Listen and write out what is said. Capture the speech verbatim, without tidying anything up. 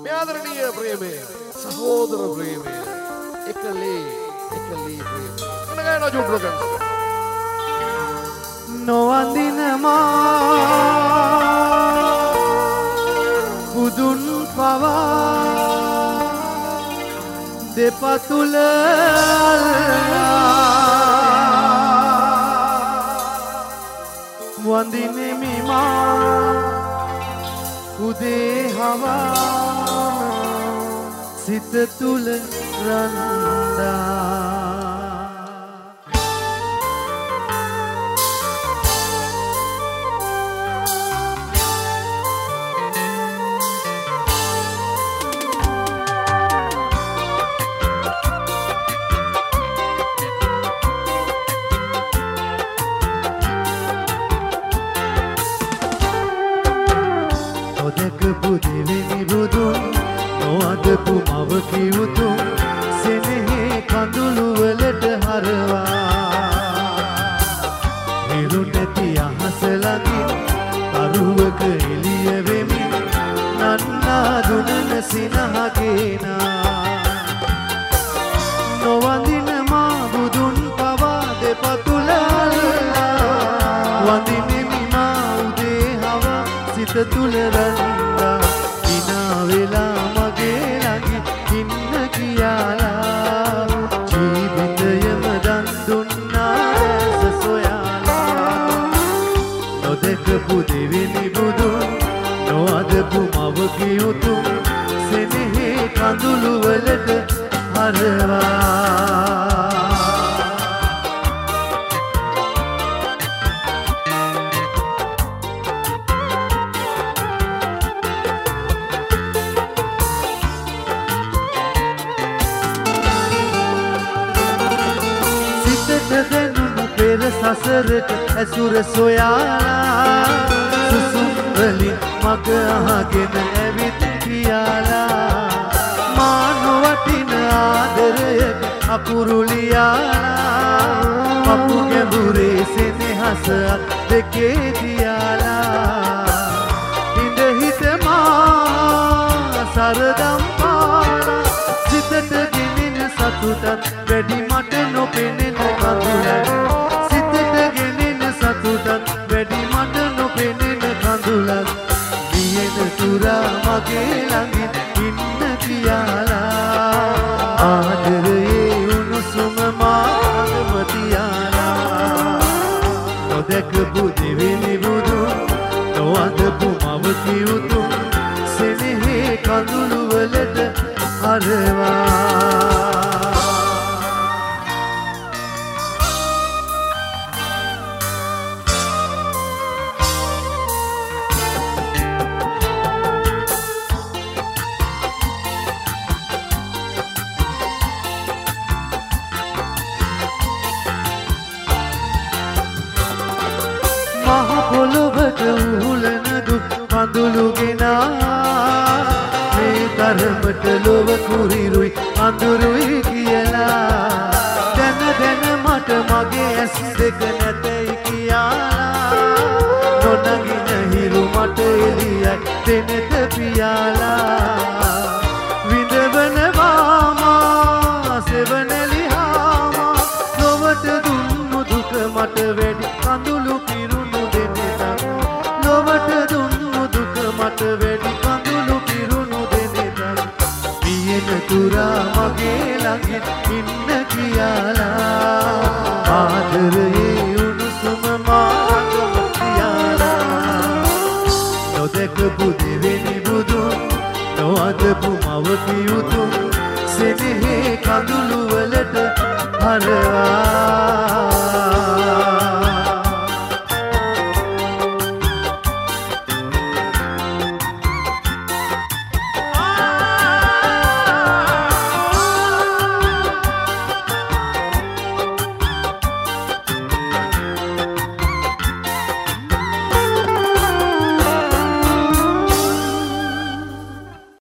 මේ ආදරණීය ප්‍රේමය සහෝදර ප්‍රේමය එකලේ එකලේ ප්‍රේමය කන ගායනා ජුඩ්රගන්ස් නොවඳින මා බුදුන් පවා දෙපතුල වඳිනෙමි මා උදේ හවා සිත තුල රන්දා දෙවෙනි බුදුන් නොඅදපු මව කිවුතුන් සෙනෙහි කඳුළු වලට හරවා හිරු නැති අහස ළඟින් කරුවක එළිය වෙමින් නන්නා දුනන සිනහගේනා නොවඳින මා බුදුන් පවා දෙපතුල වඳිනෙමි මා උදේ හවා සිත තුල රන්දා විනා වෙලා මගේ ළඟ ඉන්න කියාලා ජීවිතයම දන් දුන්නා සොයාලා නොදකපු දෙවෙනි බුදුන් නොඅදපු මව කිවුතුන් සෙනෙහි කඳුළු වලට හරවා සසරට ඇසුර සොයාලා සුසුම් වලින් මග අහගෙන ඇවිත් කියාලා මා නොවටින ආදරයක අපුරුලියාලා අපු ගැඹුරේ සෙනෙහස දෙකේ දියාලා ඉඳ හිත මා සරදම් පාලා සිතට ගෙනෙන සතුටත් වැඩි මට නොපෙනෙන කඳුලක් සතුටත් වැඩි මට නොපෙනෙන කඳුලක් දියෙන තුරා මගේ ළඟින් ඉන්න කියාලා ආදරයේ උණුසුම මාගම තියාලා නොදකපු දෙවෙනි බුදුන් නොඅදපු මව කිවුතුන් සෙනෙහි කඳුළු වලට හරවා පොළොවට උහුලන දුක් කඳුළු ගෙනා මේ තරමට ලොව කුරිරුයි අඳුරුයි කියලා දැන දැන මට මගේ ඇස් දෙක නැතයි කියාලා නොනගින හිරු මට එළියයි දෙනෙත පියාලා විඳවනවා මා සෙවණලි හාමා ලොවට දුන්නු දුක මට වැඩි කඳුළු පිරුණු ලොවට දුන්නු දුක මට වැඩි කඳුළු පිරුණු දෙනෙතක් පියෙන තුරා මගේ ළඟින් ඉන්න කියාලා ආදරයේ උණුසුම මාගම තියාලා නොදකපු දෙවෙනි බුදුන් නොඅදපු මව කිවුතුන් සෙනෙහි කඳුළු වලට හරවා